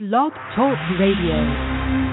Blog Talk Radio.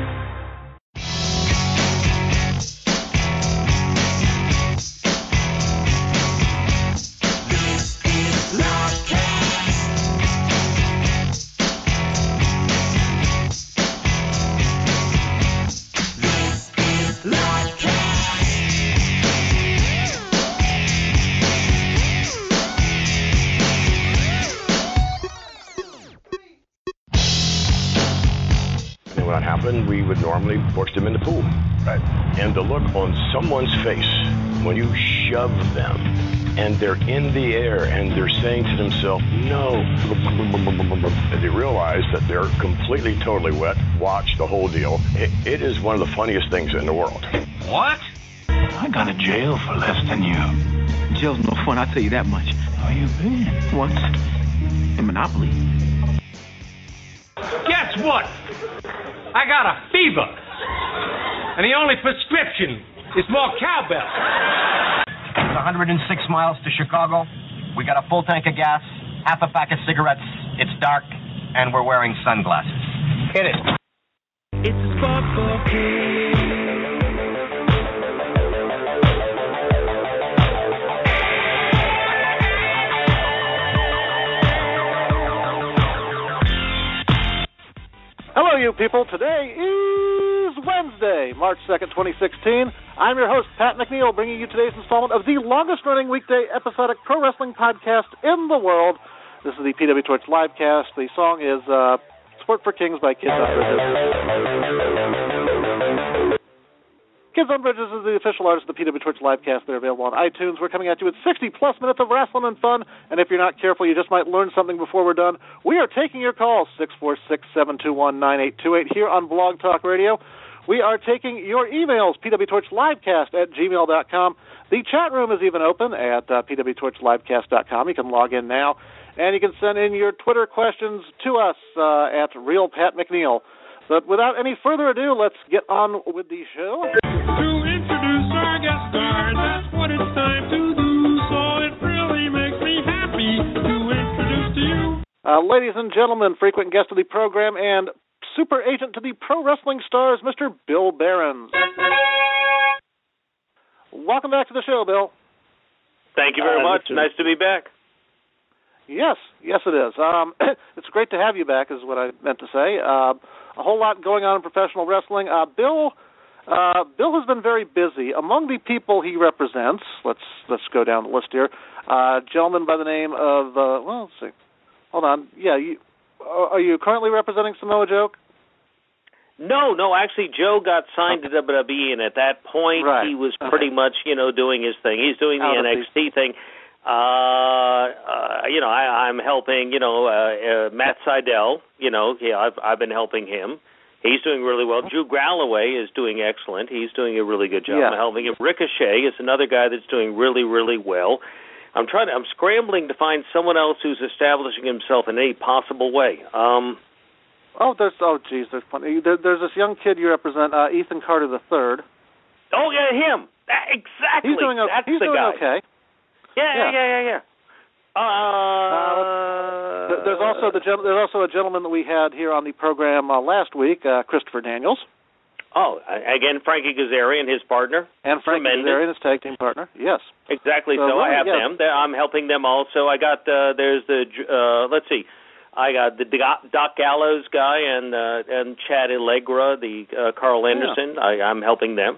We would normally push them in the pool. Right. And the look on someone's face when you shove them and they're in the air and they're saying to themselves, no, and they realize that they're completely, totally wet, watch the whole deal. It is one of the funniest things in the world. What? I got to jail for less than you. Jail's no fun, I'll tell you that much. How you been? Once. In Monopoly. Guess what? I got a fever. And the only prescription is more cowbell. It's 106 miles to Chicago. We got a full tank of gas, half a pack of cigarettes. It's dark, and we're wearing sunglasses. Hit it. It's a spot for kids. Hello, you people. Today is Wednesday, March 2nd, 2016. I'm your host, Pat McNeil, bringing you today's installment of the longest-running weekday episodic pro wrestling podcast in the world. This is the PW Torch Livecast. The song is Sport for Kings by Kids on Bridges. Kids on Bridges is the official artist of the PW Torch Livecast. They're available on iTunes. We're coming at you with 60-plus minutes of wrestling and fun, and if you're not careful, you just might learn something before we're done. We are taking your calls, 646-721-9828, here on Blog Talk Radio. We are taking your emails, pwtorchlivecast@gmail.com. The chat room is even open at pwtorchlivecast.com. You can log in now, and you can send in your Twitter questions to us at RealPatMcNeil. But without any further ado, let's get on with the show. To introduce our guest star, that's what it's time to do. So it really makes me happy to introduce to you. Ladies and gentlemen, frequent guest of the program and super agent to the Pro Wrestling Stars, Mr. Bill Behrens. Welcome back to the show, Bill. Thank you very much. Nice to be back. Yes, it is. It's great to have you back, is what I meant to say. A whole lot going on in professional wrestling. Bill has been very busy. Among the people he represents, let's go down the list here. A gentleman by the name of let's see. Hold on. Yeah, are you currently representing Samoa Joe? No. Actually, Joe got signed to WWE, and at that point, he was pretty much, doing his thing. He's doing the NXT thing. I'm helping, Matt Sydal, I've been helping him. He's doing really well. Drew Galloway is doing excellent. He's doing a really good job. I'm helping him. Ricochet is another guy that's doing really, really well. I'm scrambling to find someone else who's establishing himself in any possible way. There's plenty. There's this young kid you represent, Ethan Carter III. Oh, yeah, him. Exactly. He's doing okay. Yeah. There's also a gentleman that we had here on the program last week, Christopher Daniels. Oh, again, Frankie Kazarian, his partner. And Frankie Kazarian, his tag team partner, yes. Exactly, so I have them. I'm helping them also. I got, let's see, I got the Doc Gallows guy and Chad Allegra, the Carl Anderson. Yeah. I'm helping them.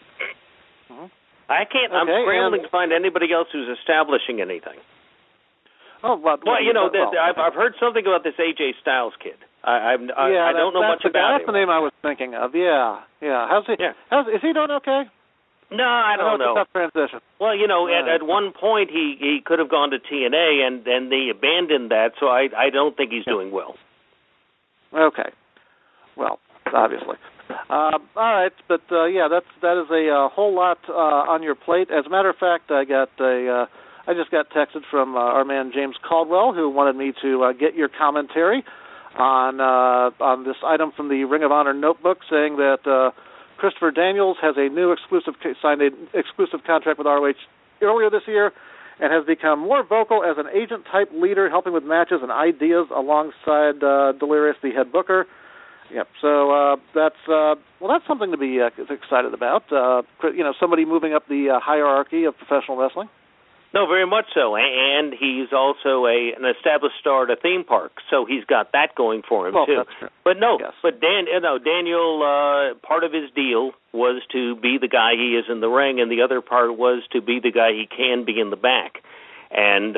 I can't. I'm scrambling to find anybody else who's establishing anything. I've heard something about this AJ Styles kid. I don't know much about him. That's the name I was thinking of. Yeah. Is he doing okay? No, I don't know. It's a tough transition. Well, at one point he could have gone to TNA, and then they abandoned that. So I don't think he's doing well. Okay. Well, obviously. All right, but that is a whole lot on your plate. As a matter of fact, I just got texted from our man James Caldwell, who wanted me to get your commentary on this item from the Ring of Honor notebook, saying that Christopher Daniels has signed an exclusive contract with ROH earlier this year, and has become more vocal as an agent-type leader, helping with matches and ideas alongside Delirious, the head booker. Yep. So that's something to be excited about. Somebody moving up the hierarchy of professional wrestling. No, very much so, and he's also an established star at a theme park, so he's got that going for him too. That's true. But no, yes. but Daniel, part of his deal was to be the guy he is in the ring, and the other part was to be the guy he can be in the back. And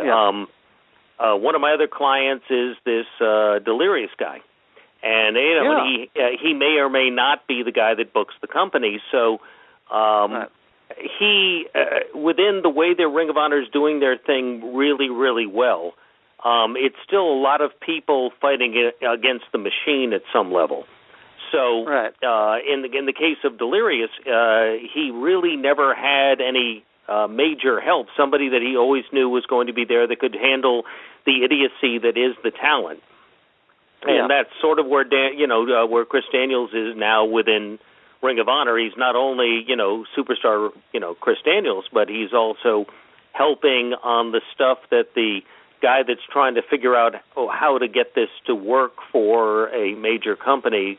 one of my other clients is this Delirious guy, and he may or may not be the guy that books the company. So. Right. He, within the way their Ring of Honor is doing their thing really, really well, it's still a lot of people fighting against the machine at some level. So right. In the case of Delirious, he really never had any major help, somebody that he always knew was going to be there that could handle the idiocy that is the talent. And that's sort of where where Chris Daniels is now within Ring of Honor. He's not only, superstar, Chris Daniels, but he's also helping on the stuff that the guy that's trying to figure out how to get this to work for a major company,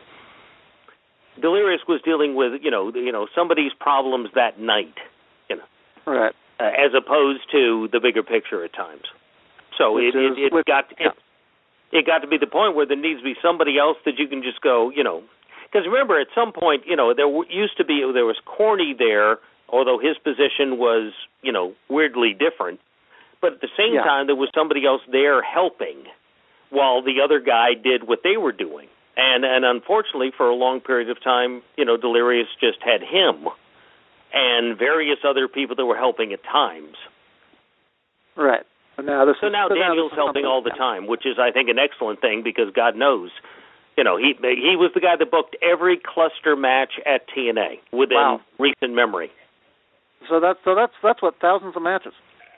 Delirious was dealing with, somebody's problems that night, right, as opposed to the bigger picture at times. So it got to be the point where there needs to be somebody else that you can just go, Because remember, at some point, there was Corny there, although his position was, weirdly different. But at the same time, there was somebody else there helping while the other guy did what they were doing. And unfortunately, for a long period of time, Delirious just had him and various other people that were helping at times. Right. Now Daniel's helping all the time, which is, I think, an excellent thing because God knows. He was the guy that booked every cluster match at TNA within recent memory. So that's what, thousands of matches.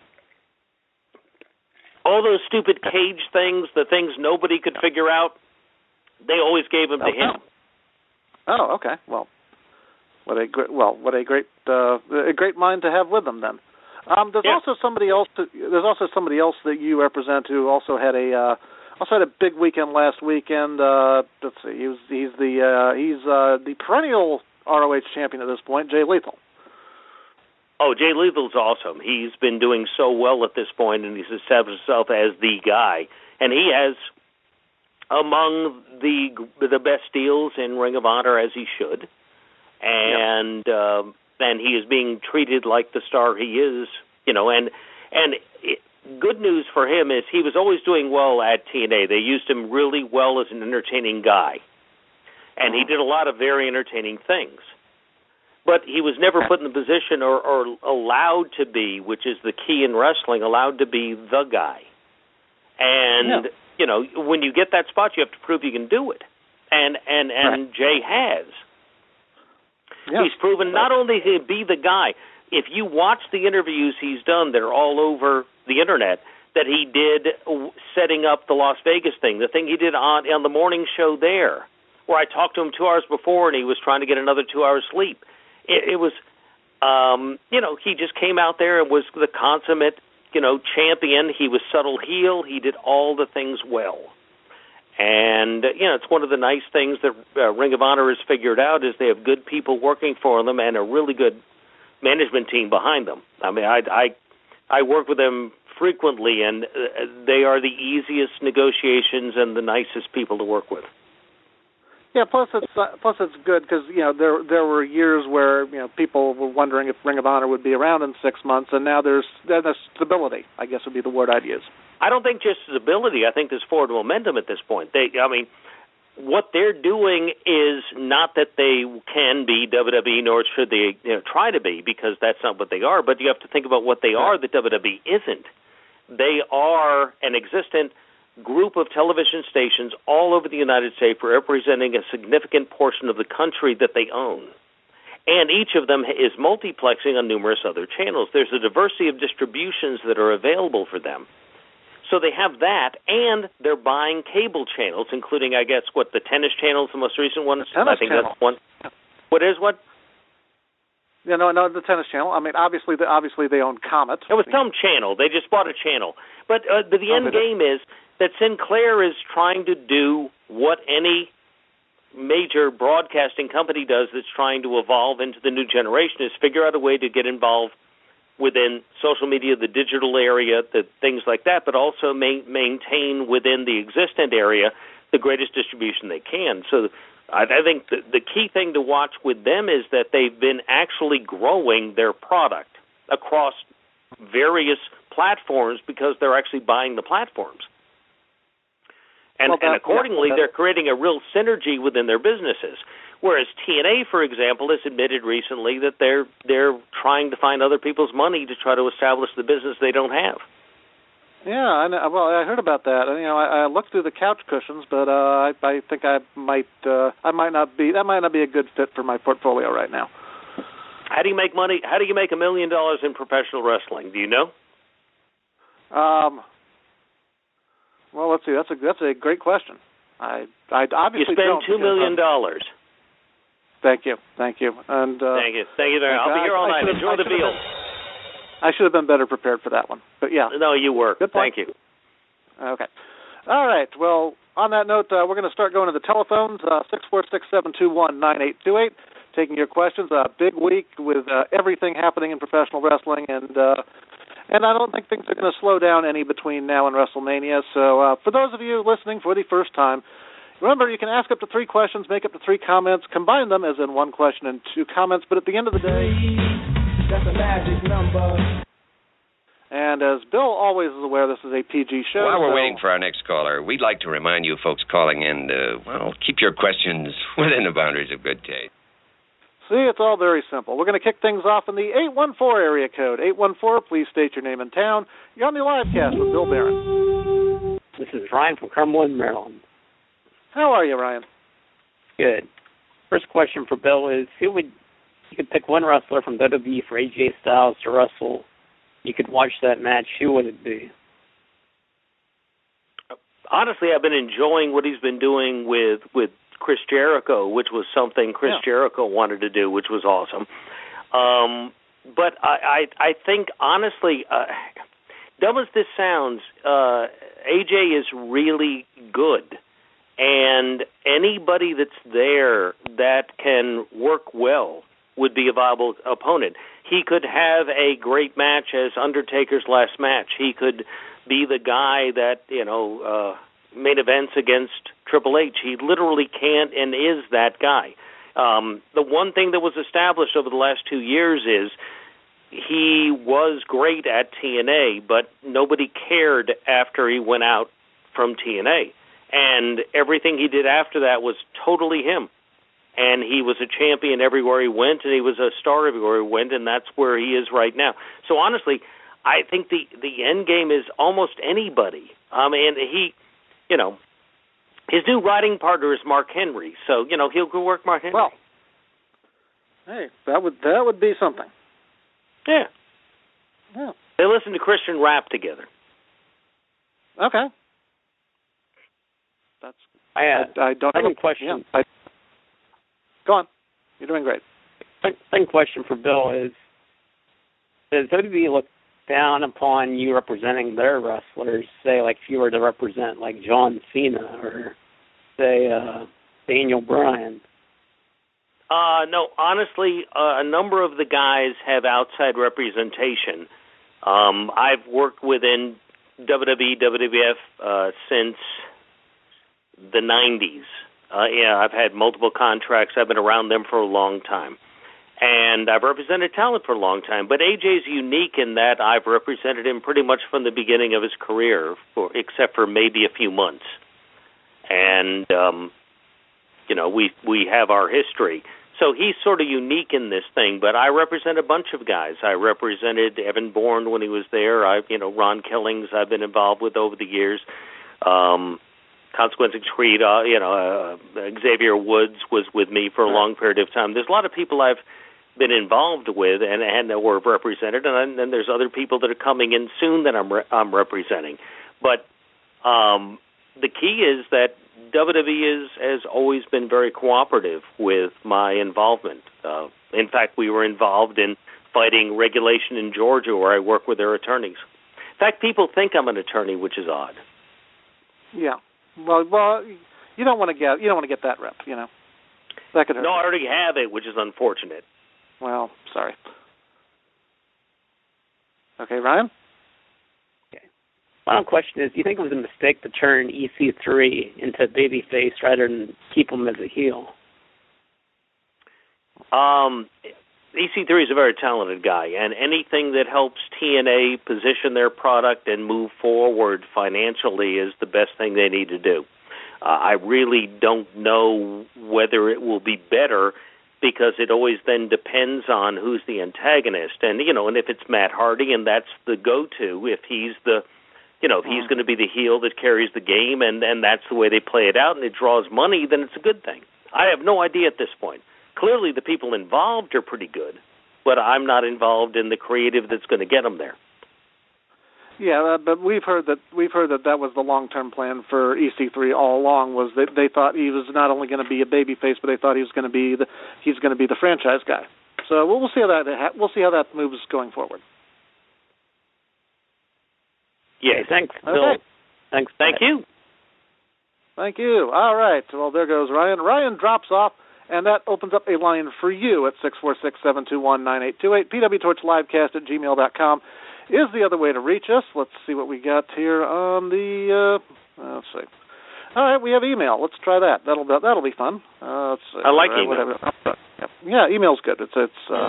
All those stupid cage things, the things nobody could figure out, they always gave them to him. Oh, okay. Well, what a great mind to have with them then. There's also somebody else that you represent who also had a big weekend last weekend. Let's see, he's the perennial ROH champion at this point, Jay Lethal. Oh, Jay Lethal's awesome. He's been doing so well at this point, and he's established himself as the guy. And he has among the best deals in Ring of Honor, as he should. And he is being treated like the star he is, good news for him is he was always doing well at TNA. They used him really well as an entertaining guy. And he did a lot of very entertaining things. But he was never put in the position or allowed to be, which is the key in wrestling, allowed to be the guy. And, when you get that spot, you have to prove you can do it. And Jay has. Yes. He's proven not only to be the guy, if you watch the interviews he's done that are all over the internet, that he did setting up the Las Vegas thing, the thing he did on the morning show there, where I talked to him 2 hours before and he was trying to get another 2 hours sleep. It was, he just came out there and was the consummate, champion. He was subtle heel. He did all the things well. And, it's one of the nice things that Ring of Honor has figured out is they have good people working for them and a really good management team behind them. I mean, I work with them frequently, and they are the easiest negotiations and the nicest people to work with. Yeah, plus it's good because there were years where people were wondering if Ring of Honor would be around in 6 months, and now there's stability, I guess would be the word I'd use. I don't think just stability. I think there's forward momentum at this point. What they're doing is not that they can be WWE, nor should they try to be, because that's not what they are. But you have to think about what they are that WWE isn't. They are an existent group of television stations all over the United States representing a significant portion of the country that they own. And each of them is multiplexing on numerous other channels. There's a diversity of distributions that are available for them. So they have that, and they're buying cable channels, including, I guess, the tennis channel is the most recent one? Tennis I think channel. That's one. What is what? No, the Tennis Channel. I mean, obviously they own Comet. It was some channel. They just bought a channel. But the end game is that Sinclair is trying to do what any major broadcasting company does that's trying to evolve into the new generation, is figure out a way to get involved within social media, the digital area, the things like that, but also maintain within the existent area the greatest distribution they can. So I think the key thing to watch with them is that they've been actually growing their product across various platforms because they're actually buying the platforms. And accordingly, they're creating a real synergy within their businesses. Whereas TNA, for example, has admitted recently that they're trying to find other people's money to try to establish the business they don't have. Yeah, I heard about that. I looked through the couch cushions, but I think I might not be a good fit for my portfolio right now. How do you make money? How do you make $1 million in professional wrestling? Do you know? Well, let's see. That's a great question. I obviously you spend $2 million. Thank you, and thank you. I'll be here all night. Enjoy the veal. I should have been better prepared for that one, but yeah. No, you were. Good point. Thank you. Okay. All right. Well, on that note, we're going to start going to the telephones. 646-721-9828. Taking your questions. Big week with everything happening in professional wrestling, and I don't think things are going to slow down any between now and WrestleMania. So for those of you listening for the first time, remember, you can ask up to 3 questions, make up to 3 comments, combine them as in 1 question and 2 comments, but at the end of the day, that's a magic number. And as Bill always is aware, this is a PG show. While we're waiting for our next caller, we'd like to remind you folks calling in to, keep your questions within the boundaries of good taste. See, it's all very simple. We're going to kick things off in the 814 area code. 814, please state your name and town. You're on the live cast with Bill Barron. This is Ryan from Cumberland, Maryland. How are you, Ryan? Good. First question for Bill is, you could pick one wrestler from WWE for AJ Styles to wrestle. You could watch that match. Who would it be? Honestly, I've been enjoying what he's been doing with Chris Jericho, which was something Chris Jericho wanted to do, which was awesome. But I think, honestly, dumb as this sounds, AJ is really good. And anybody that's there that can work well would be a viable opponent. He could have a great match as Undertaker's last match. He could be the guy that, main events against Triple H. He literally can and is that guy. The one thing that was established over the last 2 years is he was great at TNA, but nobody cared after he went out from TNA. And everything he did after that was totally him. And he was a champion everywhere he went, and he was a star everywhere he went, and that's where he is right now. So honestly, I think the end game is almost anybody. And he, his new writing partner is Mark Henry, so he'll go work Mark Henry. Well, hey, that would be something. Yeah. Yeah. They listen to Christian rap together. Okay. I don't have a question. Yeah, go on. You're doing great. Second question for Bill is, does WWE look down upon you representing their wrestlers, say, like if you were to represent like John Cena or, say, Daniel Bryan? No, honestly, a number of the guys have outside representation. I've worked within WWE, WWF since the 90s. I've had multiple contracts. I've been around them for a long time. And I've represented talent for a long time. But AJ's unique in that I've represented him pretty much from the beginning of his career, except for maybe a few months. And, we have our history. So he's sort of unique in this thing. But I represent a bunch of guys. I represented Evan Bourne when he was there. Ron Killings I've been involved with over the years. Consequence of Creed, Xavier Woods was with me for a long period of time. There's a lot of people I've been involved with and that were represented, and then there's other people that are coming in soon that I'm representing. But the key is that WWE has always been very cooperative with my involvement. In fact, we were involved in fighting regulation in Georgia, where I work with their attorneys. In fact, people think I'm an attorney, which is odd. Yeah. Well, you don't want to get that rep, you know. That could hurt. No, I already have it, which is unfortunate. Well, sorry. Okay, Ryan? Okay. Final question is, do you think it was a mistake to turn EC3 into babyface rather than keep him as a heel? EC3 is a very talented guy, and anything that helps TNA position their product and move forward financially is the best thing they need to do. I really don't know whether it will be better, because it always then depends on who's the antagonist. And, and if it's Matt Hardy and that's the go-to, if he's the, if he's going to be the heel that carries the game and that's the way they play it out and it draws money, then it's a good thing. I have no idea at this point. Clearly the people involved are pretty good, but I'm not involved in the creative that's going to get them there. Yeah, but we've heard that was the long-term plan for EC3 all along. Was that they thought he was not only going to be a babyface, but they thought he was going to be the franchise guy. So we'll see how that moves going forward. Yeah, thanks, Bill. Okay. Thanks. Thank you. Thank you. All right. Well, there goes Ryan. Ryan drops off, and that opens up a line for you at 646-721-9828. pwtorchlivecast@gmail.com. is the other way to reach us. Let's see what we got here on the. Let's see. All right, we have email. Let's try that. That'll be fun. Let's see. I like email. Yeah, email's good. It's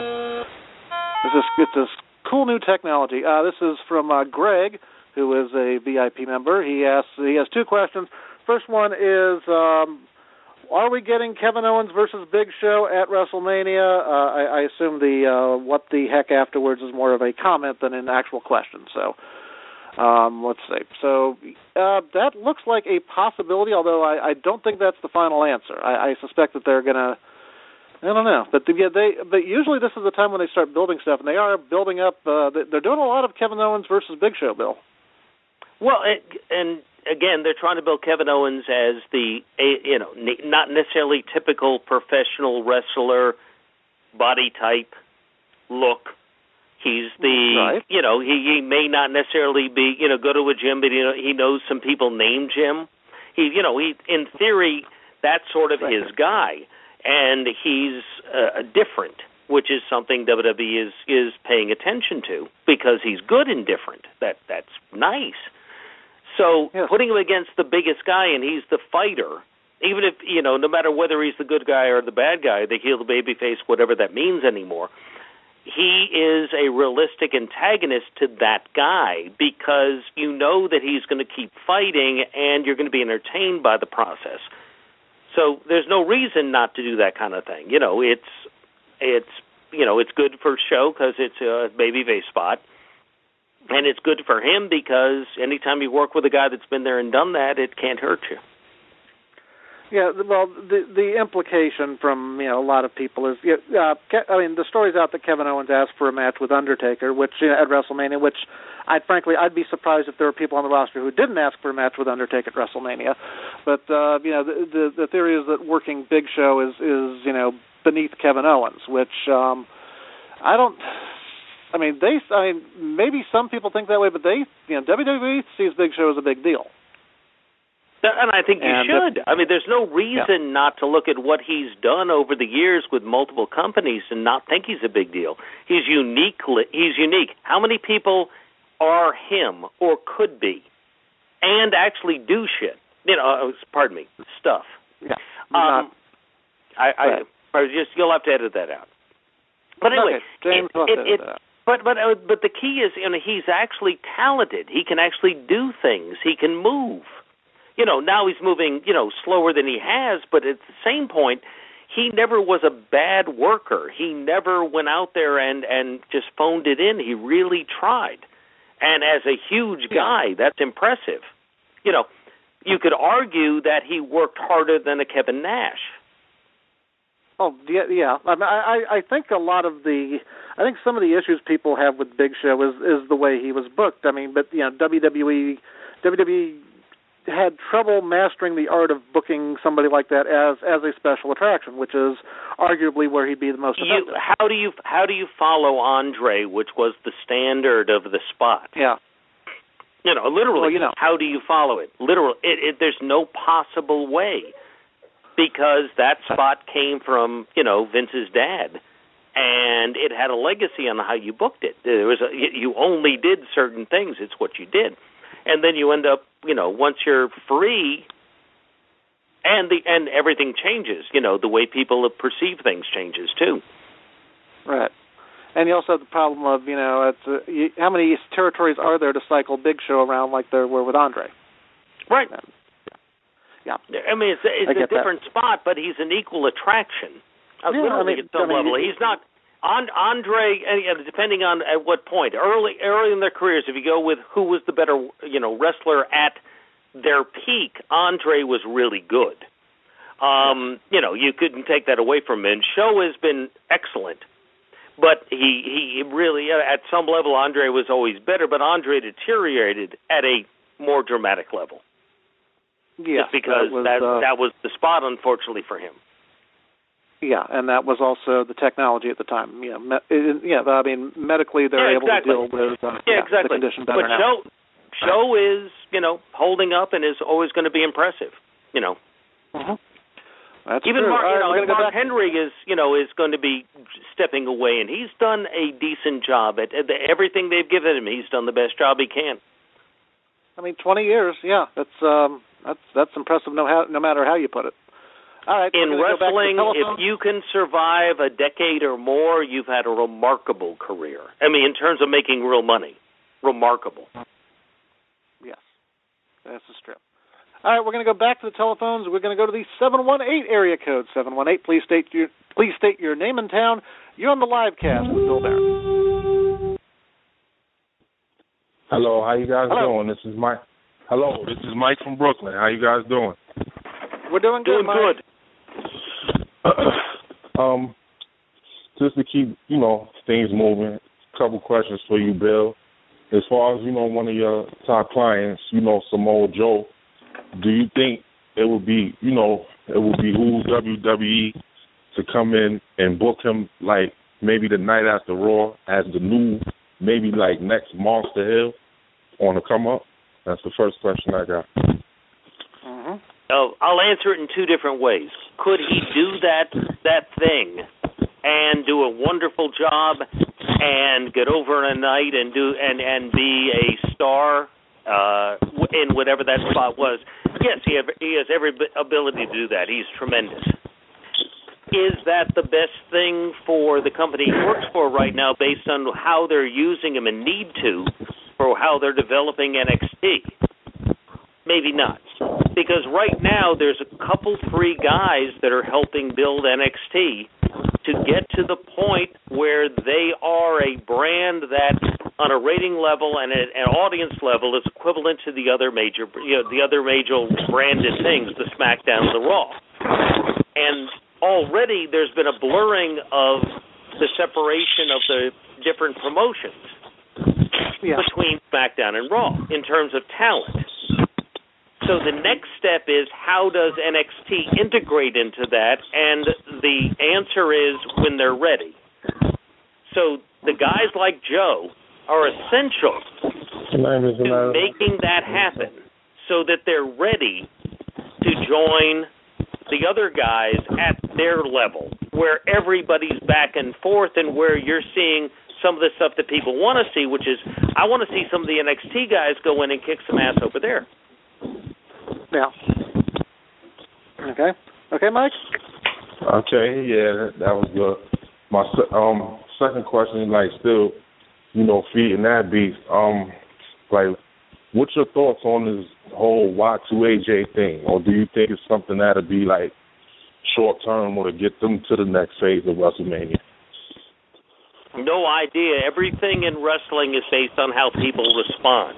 this cool new technology. This is from Greg, who is a VIP member. He has two questions. First one is, are we getting Kevin Owens versus Big Show at WrestleMania? I assume the what the heck afterwards is more of a comment than an actual question. So let's see. So that looks like a possibility, although I don't think that's the final answer. I suspect that they're going to, I don't know. But usually this is the time when they start building stuff, and they are building up. They're doing a lot of Kevin Owens versus Big Show, Bill. Well, and again, they're trying to build Kevin Owens as the, not necessarily typical professional wrestler body type look. He's the, right. He may not necessarily be, go to a gym, but he knows some people named Jim. He in theory, that's sort of his guy, and he's different, which is something WWE is paying attention to because he's good and different. That's nice. So putting him against the biggest guy, and he's the fighter, even if, no matter whether he's the good guy or the bad guy, the heel, the babyface, whatever that means anymore, he is a realistic antagonist to that guy because you know that he's going to keep fighting and you're going to be entertained by the process. So there's no reason not to do that kind of thing. It's good for show because it's a babyface spot. And it's good for him because anytime you work with a guy that's been there and done that, it can't hurt you. Yeah, well, the implication from a lot of people is, the story's out that Kevin Owens asked for a match with Undertaker, which at WrestleMania, which I'd be surprised if there were people on the roster who didn't ask for a match with Undertaker at WrestleMania. But the theory is that working Big Show is beneath Kevin Owens, which maybe some people think that way, but WWE sees Big Show as a big deal. And I think you should. There's no reason not to look at what he's done over the years with multiple companies and not think he's a big deal. He's unique. How many people are him or could be and actually do shit? Stuff. Yeah. You'll have to edit that out. But anyway, James But the key is, he's actually talented. He can actually do things. He can move. Now he's moving, slower than he has, but at the same point, he never was a bad worker. He never went out there and just phoned it in. He really tried. And as a huge guy, that's impressive. You could argue that he worked harder than a Kevin Nash. Oh, yeah. I think I think some of the issues people have with Big Show is the way he was booked. But WWE had trouble mastering the art of booking somebody like that as a special attraction, which is arguably where he'd be the most effective. How do you follow Andre, which was the standard of the spot? Yeah. Literally, how do you follow it? Literally, there's no possible way, because that spot came from, Vince's dad, and it had a legacy on how you booked it. You only did certain things. It's what you did. And then you end up, once you're free, and everything changes. The way people perceive things changes, too. Right. And you also have the problem of, how many territories are there to cycle Big Show around like there were with Andre? Right. Yeah. I mean, it's a different spot, but he's an equal attraction. Literally, at some level. He's not... Andre, depending on at what point, early in their careers, if you go with who was the better, wrestler at their peak, Andre was really good. You couldn't take that away from him. And Show has been excellent. But he really, at some level, Andre was always better, but Andre deteriorated at a more dramatic level. Yeah, just because that was the spot, unfortunately, for him. Yeah, and that was also the technology at the time. I mean, medically they're able to deal with the condition better now. But Show is, holding up and is always going to be impressive, Mm-hmm. That's even true. Mark Henry is going to be stepping away, and he's done a decent job at everything they've given him. He's done the best job he can. I mean, 20 years, that's impressive. No matter how you put it. All right. In wrestling, if you can survive a decade or more, you've had a remarkable career. I mean, in terms of making real money, remarkable. Yes, this is true. All right, we're going to go back to the telephones. We're going to go to the 718 area code. 718. Please state your name and town. You're on the live cast with Bill Barrett. Hello, how you guys doing? This is Mike. Hello, this is Mike from Brooklyn. How you guys doing? We're doing good, Mike. Just to keep, things moving, a couple questions for you, Bill. As far as, one of your top clients, Samoa Joe, do you think it would be behoove WWE to come in and book him like maybe the night after Raw as the new, maybe like next Monster Hill on the come up? That's the first question I got. Mm-hmm. I'll answer it in two different ways. Could he do that thing and do a wonderful job and get over in a night and be a star in whatever that spot was? Yes, he has every ability to do that. He's tremendous. Is that the best thing for the company he works for right now based on how they're using him and need to, or how they're developing NXT? Maybe not. Because right now there's a couple free guys that are helping build NXT to get to the point where they are a brand that, on a rating level and an audience level, is equivalent to the other major branded things, the SmackDown and the Raw. And already there's been a blurring of the separation of the different promotions between SmackDown and Raw in terms of talent. So the next step is, how does NXT integrate into that? And the answer is when they're ready. So the guys like Joe are essential to making that happen so that they're ready to join the other guys at their level, where everybody's back and forth and where you're seeing some of the stuff that people want to see, which is, I want to see some of the NXT guys go in and kick some ass over there. Yeah. Okay, Mike? Okay, yeah, that was good. My second question, still, feeding that beast, what's your thoughts on this whole Y2AJ thing? Or do you think it's something that'll be, short-term or to get them to the next phase of WrestleMania? No idea. Everything in wrestling is based on how people respond.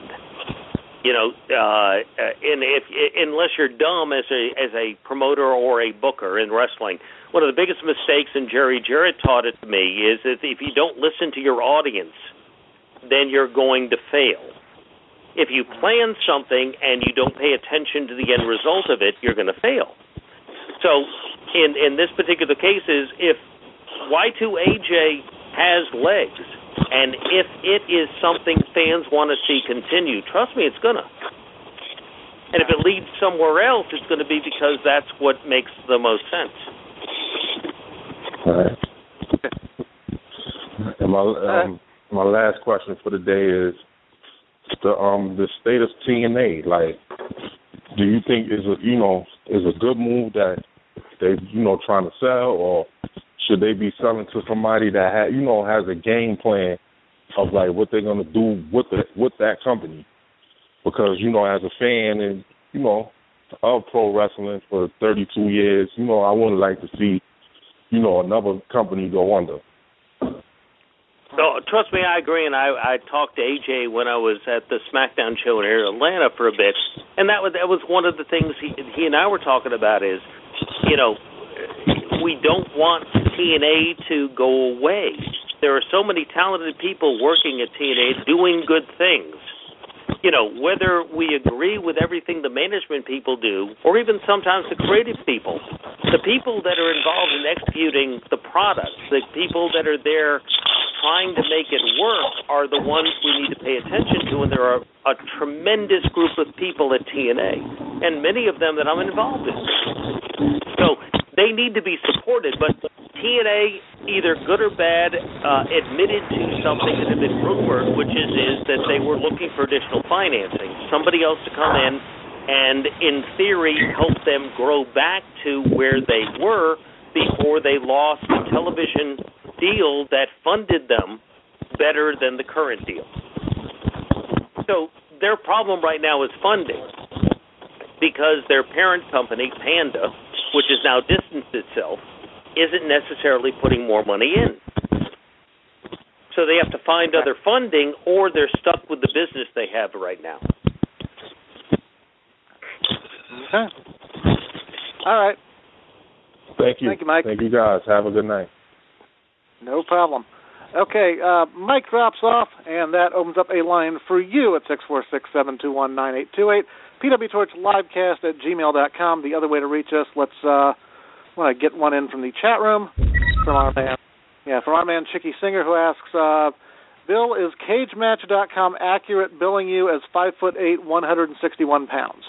And unless you're dumb as a promoter or a booker in wrestling, one of the biggest mistakes, and Jerry Jarrett taught it to me, is that if you don't listen to your audience, then you're going to fail. If you plan something and you don't pay attention to the end result of it, you're going to fail. So in this particular case is if Y2AJ has legs, and if it is something fans want to see continue, trust me, it's going to. And if it leads somewhere else, it's going to be because that's what makes the most sense. All right. And my last question for the day is the state of TNA. Like, do you think is a good move that they trying to sell, or should they be selling to somebody that has a game plan of like what they're gonna do with that company? Because as a fan and of pro wrestling for 32 years, I wouldn't like to see another company go under. No, trust me, I agree, and I talked to AJ when I was at the SmackDown show in Atlanta for a bit, and that was one of the things he and I were talking about is, we don't want TNA to go away. There are so many talented people working at TNA doing good things. Whether we agree with everything the management people do, or even sometimes the creative people, the people that are involved in executing the product, the people that are there trying to make it work are the ones we need to pay attention to, and there are a tremendous group of people at TNA, and many of them that I'm involved in. So they need to be supported, but TNA, either good or bad, admitted to something that had been rumored, which is that they were looking for additional financing, somebody else to come in and, in theory, help them grow back to where they were before they lost the television deal that funded them better than the current deal. So their problem right now is funding, because their parent company, Panda, which has now distanced itself, isn't necessarily putting more money in. So they have to find other funding, or they're stuck with the business they have right now. Okay. All right. Thank you. Thank you, Mike. Thank you, guys. Have a good night. No problem. Okay, Mike drops off, and that opens up a line for you at 646-721-9828. PWTorchLivecast@gmail.com. The other way to reach us, let's want to get one in from the chat room from our man Chicky Singer, who asks, Bill, is CageMatch.com accurate billing you as 5'8", 161 pounds?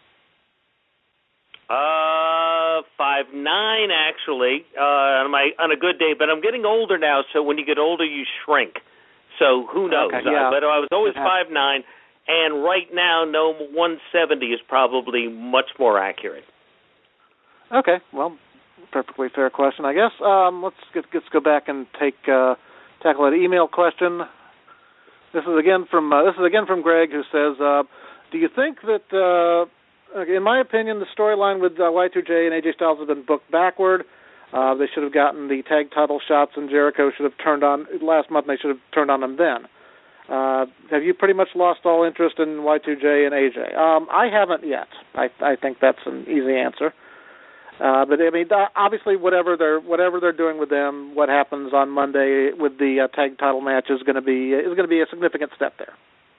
5'9", actually, on a good day, but I'm getting older now, so when you get older, you shrink. So who knows? Okay, yeah. But I was always 5'9", and right now, 170 is probably much more accurate. Okay, well, perfectly fair question, I guess. Let's go back and tackle an email question. This is again from Greg, who says, do you think that in my opinion, the storyline with Y2J and AJ Styles has been booked backward? They should have gotten the tag title shots, and Jericho should have turned on last month. And they should have turned on them then. Have you pretty much lost all interest in Y2J and AJ? I haven't yet. I think that's an easy answer. But I mean, obviously, whatever they're doing with them, what happens on Monday with the tag title match is going to be a significant step there.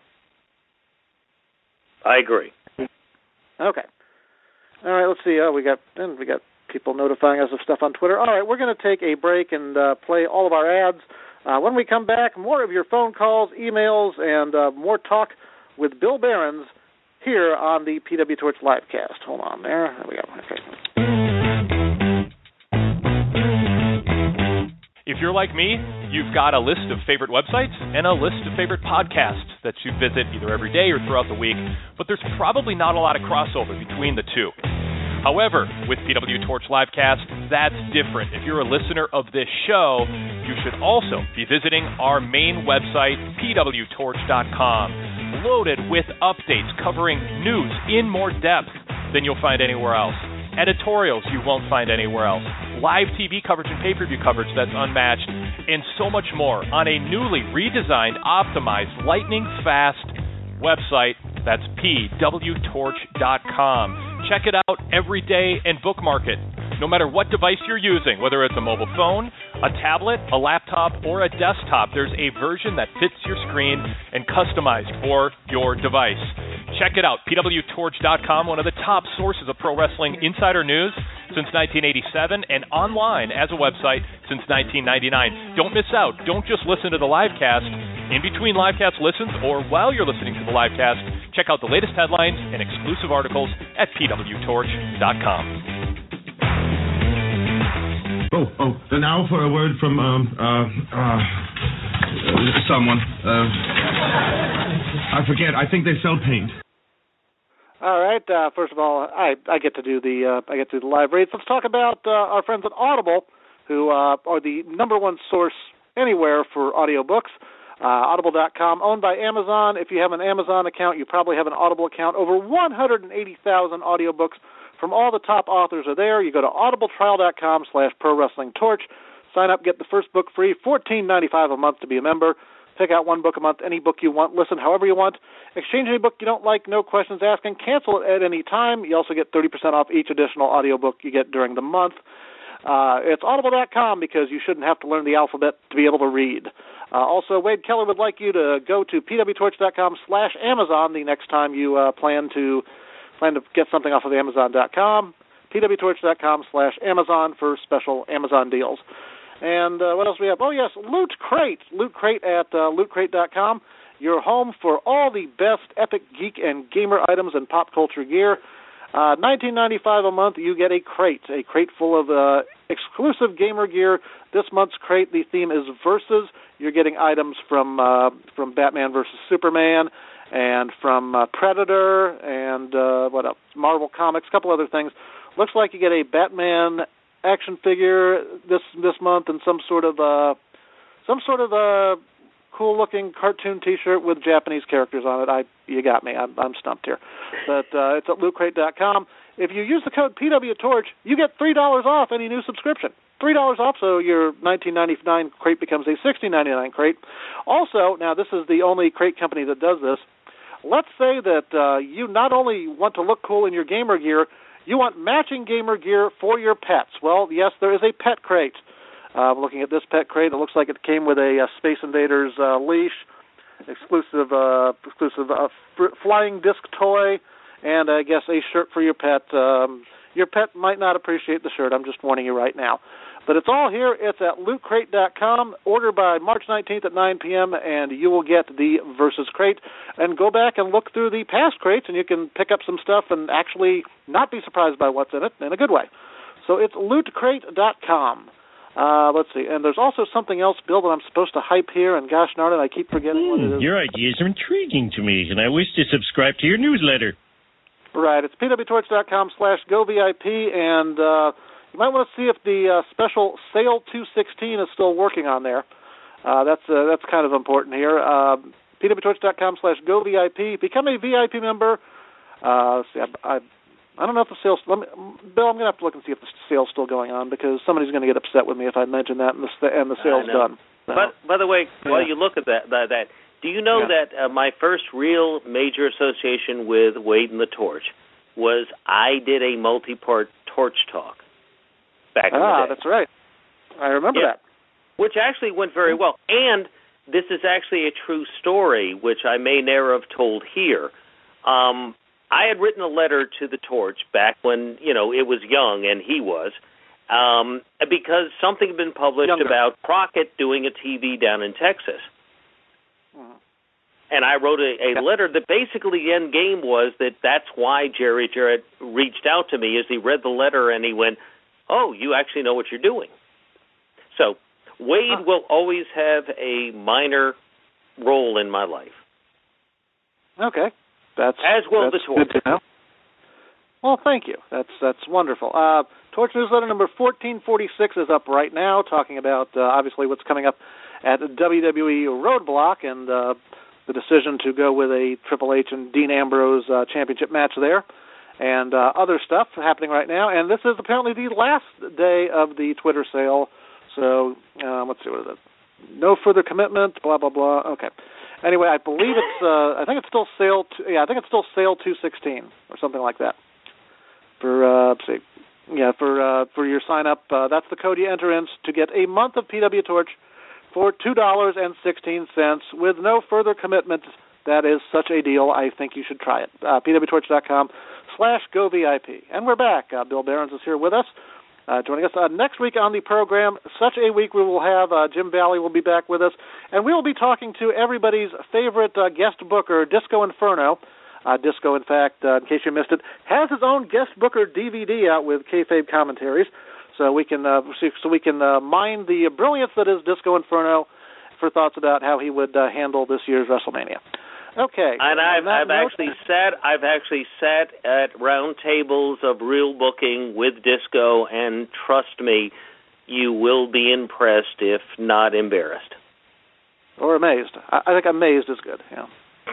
I agree. Okay. All right. Let's see. We got people notifying us of stuff on Twitter. All right. We're going to take a break and play all of our ads. When we come back, more of your phone calls, emails, and more talk with Bill Behrens here on the PW Torch Livecast. Hold on there. There we go. Okay. If you're like me, you've got a list of favorite websites and a list of favorite podcasts that you visit either every day or throughout the week, but there's probably not a lot of crossover between the two. However, with PW Torch Livecast, that's different. If you're a listener of this show, you should also be visiting our main website, pwtorch.com, loaded with updates covering news in more depth than you'll find anywhere else, editorials you won't find anywhere else, live TV coverage and pay-per-view coverage that's unmatched, and so much more on a newly redesigned, optimized, lightning-fast website. That's pwtorch.com. Check it out every day and bookmark it No matter what device you're using, whether it's a mobile phone, a tablet, a laptop, or a desktop, there's a version that fits your screen and customized for your device. Check it out, pwtorch.com, one of the top sources of pro wrestling insider news since 1987 and online as a website since 1999. Don't miss out. Don't just listen to the livecast. In between livecast listens or while you're listening to the livecast, check out the latest headlines and exclusive articles at pwtorch.com. Then now for a word from someone. I forget. I think they sell paint. All right. First of all, I get to do the live reads. Let's talk about our friends at Audible, who are the number one source anywhere for audiobooks. Audible.com, owned by Amazon. If you have an Amazon account, you probably have an Audible account. Over 180,000 audiobooks from all the top authors are there. You go to audibletrial.com/ProWrestlingTorch. Sign up, get the first book free, $14.95 a month to be a member. Pick out one book a month, any book you want, listen however you want. Exchange any book you don't like, no questions asked, and cancel it at any time. You also get 30% off each additional audiobook you get during the month. It's audible.com because you shouldn't have to learn the alphabet to be able to read. Also, Wade Keller would like you to go to pwtorch.com/Amazon the next time you plan to get something off of Amazon.com. pwtorch.com/Amazon for special Amazon deals. And what else do we have? Oh, yes, Loot Crate. Loot Crate at lootcrate.com. Your home for all the best epic geek and gamer items and pop culture gear. $19.95 a month, you get a crate full of exclusive gamer gear. This month's crate, the theme is Versus. You're getting items from Batman versus Superman and from Predator and what else? Marvel Comics, a couple other things. Looks like you get a Batman action figure this month and some sort of cool-looking cartoon T-shirt with Japanese characters on it. You got me. I'm stumped here. But it's at lootcrate.com. If you use the code PWTorch, you get $3 off any new subscription. $3 off, so your $19.99 crate becomes a $16.99 crate. Also, now this is the only crate company that does this. Let's say that you not only want to look cool in your gamer gear, you want matching gamer gear for your pets. Well, yes, there is a pet crate. Looking at this pet crate, it looks like it came with a Space Invaders leash, exclusive flying disc toy, and I guess a shirt for your pet. Your pet might not appreciate the shirt. I'm just warning you right now. But it's all here. It's at lootcrate.com. Order by March 19th at 9 p.m., and you will get the Versus crate. And go back and look through the past crates, and you can pick up some stuff and actually not be surprised by what's in it in a good way. So it's lootcrate.com. Let's see. And there's also something else, Bill, that I'm supposed to hype here, and gosh darn it, I keep forgetting what it is. Your ideas are intriguing to me, and I wish to subscribe to your newsletter. Right. It's pwtorch.com/govip, and you might want to see if the special Sale 216 is still working on there. That's kind of important here. pwtorch.com/govip. Become a VIP member. See, I don't know if the sale's... Bill, I'm going to have to look and see if the sale's still going on, because somebody's going to get upset with me if I mention that and the sale's done. So, but, by the way, while you look at that, do you know that my first real major association with Wade and the Torch was I did a multi-part Torch talk back in the day. That's right. I remember that. Which actually went very well. And this is actually a true story, which I may never have told here. I had written a letter to the Torch back when, it was young, and he was, because something had been published about Crockett doing a TV down in Texas. And I wrote a letter that basically the end game was that's why Jerry Jarrett reached out to me, is he read the letter and he went, oh, you actually know what you're doing. So Wade will always have a minor role in my life. Okay. As will the Torch. Good to know. Well, thank you. That's wonderful. Torch newsletter number 1446 is up right now, talking about obviously what's coming up at WWE Roadblock and the decision to go with a Triple H and Dean Ambrose championship match there, and other stuff happening right now. And this is apparently the last day of the Twitter sale. So let's see, what is it? No further commitment. Blah blah blah. Okay. Anyway, I believe it's. I think it's still sale. I think it's still sale 216 or something like that. For let's see, for your sign up. That's the code you enter in to get a month of PW Torch for $2.16 with no further commitment. That is such a deal. I think you should try it. pwtorch.com/govip. And we're back. Bill Behrens is here with us, joining us next week on the program. Such a week we will have. Jim Valley will be back with us, and we will be talking to everybody's favorite guest booker, Disco Inferno. Disco, in fact, in case you missed it, has his own guest booker DVD out with kayfabe commentaries. So we can mine the brilliance that is Disco Inferno for thoughts about how he would handle this year's WrestleMania. Okay. And I've actually sat at round tables of real booking with Disco, and trust me, you will be impressed, if not embarrassed. Or amazed. I think amazed is good. Yeah.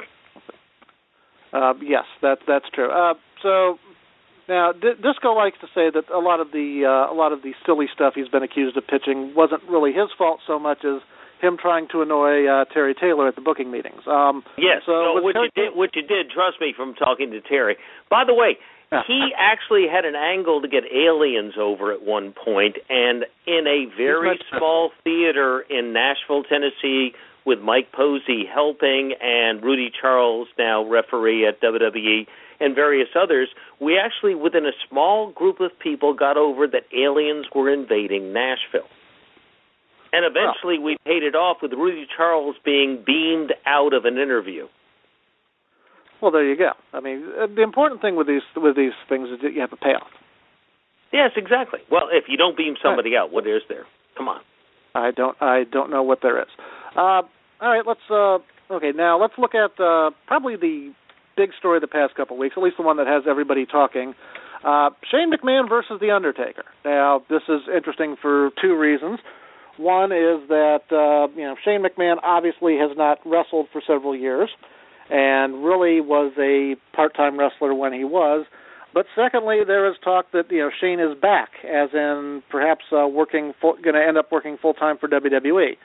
Yes, that's true. So. Now, Disco likes to say that a lot of the silly stuff he's been accused of pitching wasn't really his fault so much as him trying to annoy Terry Taylor at the booking meetings. Yes. So what you did, trust me, from talking to Terry. By the way, he actually had an angle to get Aliens over at one point, and in a very small theater in Nashville, Tennessee, with Mike Posey helping and Rudy Charles, now referee at WWE, and various others, we actually, within a small group of people, got over that aliens were invading Nashville. And eventually we paid it off with Rudy Charles being beamed out of an interview. Well, there you go. I mean, the important thing with these things is that you have a payoff. Yes, exactly. Well, if you don't beam somebody out, what is there? Come on. I don't know what there is. All right, let's look at probably the big story of the past couple of weeks, at least the one that has everybody talking. Shane McMahon versus The Undertaker. Now, this is interesting for two reasons. One is that Shane McMahon obviously has not wrestled for several years and really was a part-time wrestler when he was. But secondly, there is talk that Shane is back, as in perhaps going to end up working full-time for WWE.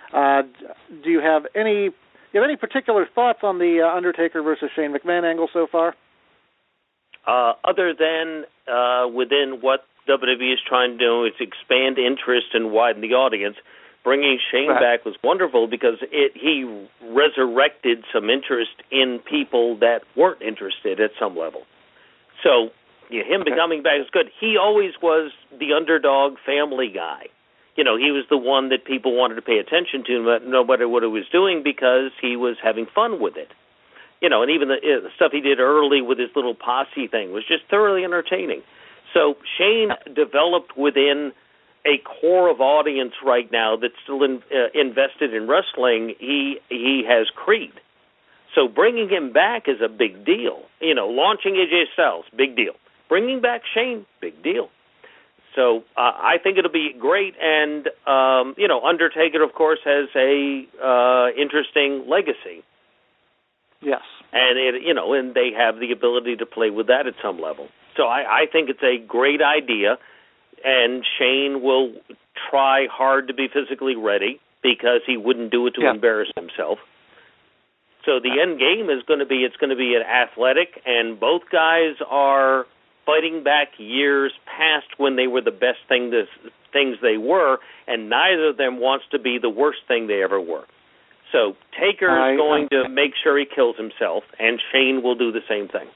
Do you have any particular thoughts on the Undertaker versus Shane McMahon angle so far? Other than within what WWE is trying to do is expand interest and widen the audience, bringing Shane back was wonderful because he resurrected some interest in people that weren't interested at some level. So him becoming back is good. He always was the underdog family guy. He was the one that people wanted to pay attention to, no matter what he was doing, because he was having fun with it. And even the stuff he did early with his little posse thing was just thoroughly entertaining. So Shane developed within a core of audience right now that's still invested in wrestling. He has Creed. So bringing him back is a big deal. Launching AJ Styles, big deal. Bringing back Shane, big deal. So I think it'll be great, and Undertaker, of course, has a interesting legacy. Yes, and and they have the ability to play with that at some level. So I think it's a great idea, and Shane will try hard to be physically ready because he wouldn't do it to embarrass himself. So the end game is going to be an athletic, and both guys are fighting back years past when they were the best things they were, and neither of them wants to be the worst thing they ever were. So Taker is going to make sure he kills himself, and Shane will do the same thing.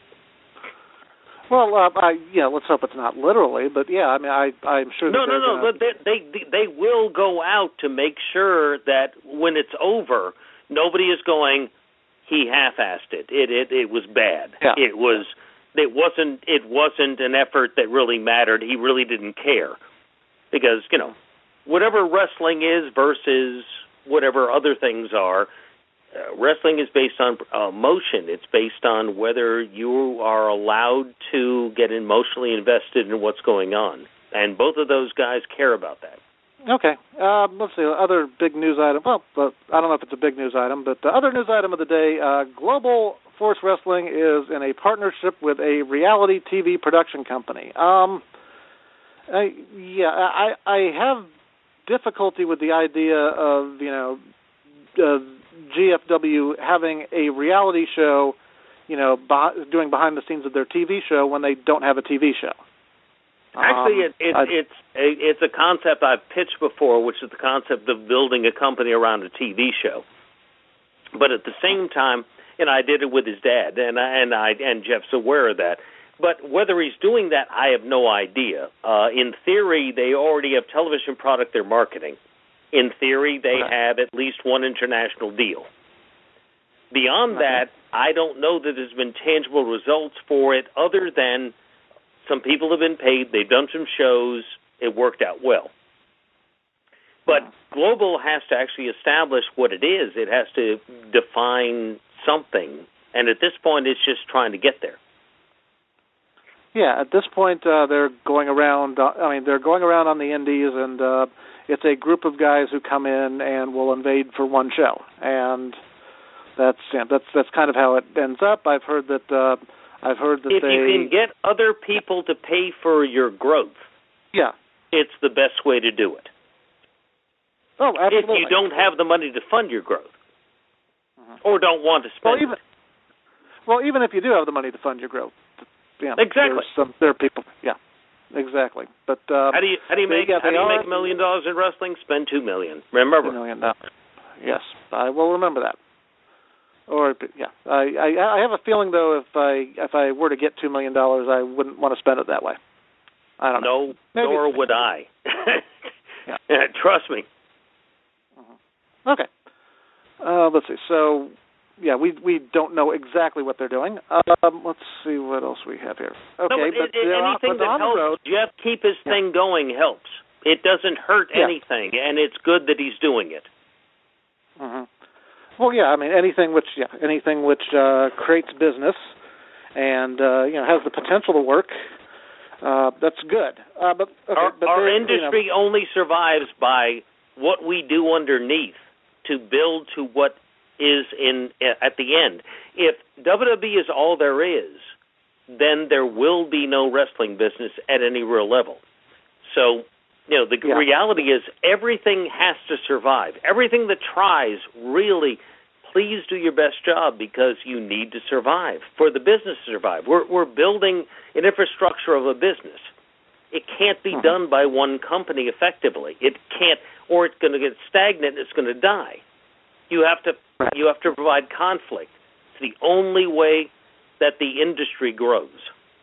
Well, let's hope it's not literally, but I'm sure. No. They will go out to make sure that when it's over, nobody is going, he half-assed it. It was bad. Yeah. It wasn't an effort that really mattered. He really didn't care. Because, whatever wrestling is versus whatever other things are, wrestling is based on emotion. It's based on whether you are allowed to get emotionally invested in what's going on. And both of those guys care about that. Okay. Let's see. Other big news item. Well, I don't know if it's a big news item, but the other news item of the day, Global Force Wrestling is in a partnership with a reality TV production company. I have difficulty with the idea of, GFW having a reality show, doing behind the scenes of their TV show when they don't have a TV show. Actually, it's a concept I've pitched before, which is the concept of building a company around a TV show. But at the same time, I did it with his dad, and Jeff's aware of that. But whether he's doing that, I have no idea. In theory, they already have television product they're marketing. In theory, they have at least one international deal. Beyond that, I don't know that there's been tangible results for it other than some people have been paid, they've done some shows, it worked out well. But Global has to actually establish what it is. It has to define something. And at this point, it's just trying to get there. Yeah, at this point, they're going around. They're going around on the indies, and it's a group of guys who come in and will invade for one show, and that's kind of how it ends up. I've heard that if you can get other people to pay for your growth, it's the best way to do it. Oh, absolutely. If you don't have the money to fund your growth, or don't want to spend it. Well, even if you do have the money to fund your growth. Yeah, exactly. There are people. Yeah, exactly. But how do you make $1 million in wrestling? Spend $2 million. Remember. $2 million. Yes, I will remember that. Or I have a feeling though if I were to get $2 million, I wouldn't want to spend it that way. I don't know. No, nor would I. Trust me. Okay. Let's see. So. Yeah, we don't know exactly what they're doing. Let's see what else we have here. Okay, anything that helps Jeff keep his thing going helps. It doesn't hurt anything, and it's good that he's doing it. Mm-hmm. Well, anything which creates business and has the potential to work, that's good. Our industry only survives by what we do underneath to build to what is at the end. If WWE is all there is, then there will be no wrestling business at any real level. So, the reality is everything has to survive. Everything that tries, really, please do your best job because you need to survive, for the business to survive. We're building an infrastructure of a business. It can't be done by one company effectively. It can't, or it's going to get stagnant, it's going to die. You have to provide conflict. It's the only way that the industry grows.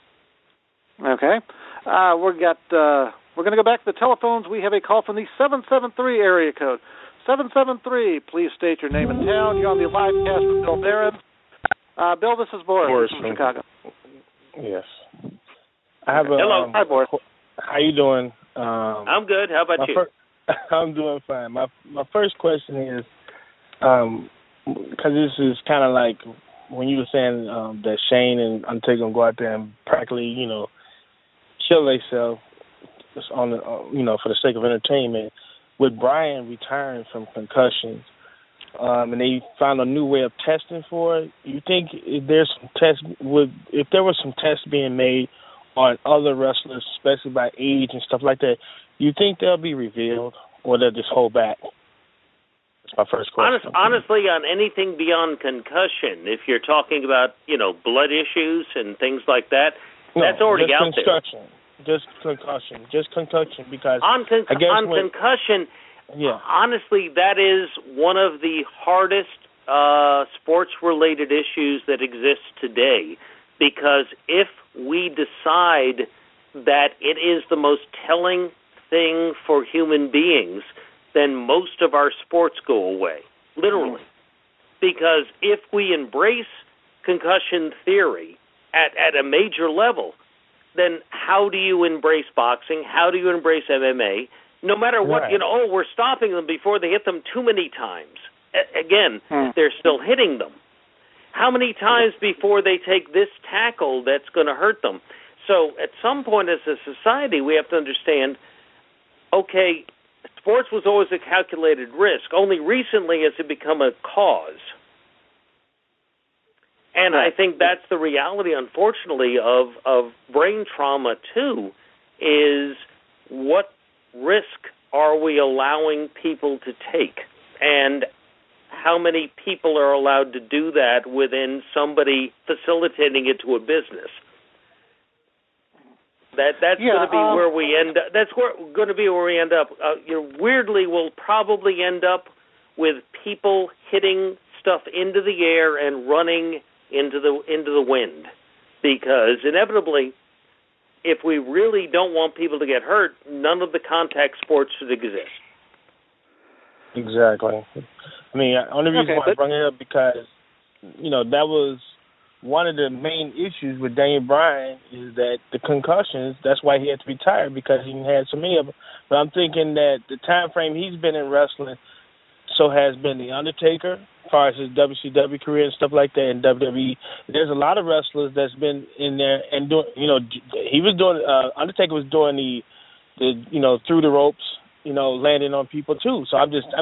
Okay. We're going to go back to the telephones. We have a call from the 773 area code. 773, please state your name and town. You're on the live cast with Bill Barron. Bill, this is Boris from Chicago. Yes. Hello. Hi, Boris. How you doing? I'm good. How about you? I'm doing fine. My first question is, because this is kind of like when you were saying that Shane and Undertaker gonna go out there and practically, kill themselves on the, for the sake of entertainment. With Brian retiring from concussions, and they found a new way of testing for it, you think if there was some tests being made on other wrestlers, especially by age and stuff like that, you think they'll be revealed, or they'll just hold back? That's my first question. Honestly, on anything beyond concussion, if you're talking about, blood issues and things like that, that's already out there. Just concussion, because on concussion, honestly, that is one of the hardest sports-related issues that exists today, because if we decide that it is the most telling thing for human beings, then most of our sports go away, literally. Because if we embrace concussion theory at a major level, then how do you embrace boxing? How do you embrace MMA? No matter what, we're stopping them before they hit them too many times. Again, they're still hitting them. How many times before they take this tackle that's going to hurt them? So at some point as a society, we have to understand, okay, sports was always a calculated risk. Only recently has it become a cause. And I think that's the reality, unfortunately, of brain trauma, too, is what risk are we allowing people to take? And how many people are allowed to do that within somebody facilitating it to a business? That's going to be where we end up. That's going to be where we end up. Weirdly, we'll probably end up with people hitting stuff into the air and running into the wind, because inevitably, if we really don't want people to get hurt, none of the contact sports should exist. Exactly. I mean, the only reason why I bring it up because, that was one of the main issues with Daniel Bryan is that the concussions, that's why he had to retire, because he had so many of them. But I'm thinking that the time frame he's been in wrestling, so has been The Undertaker, as far as his WCW career and stuff like that, and WWE. There's a lot of wrestlers that's been in there and doing, he was doing, Undertaker was doing the through the ropes, landing on people too. So I'm just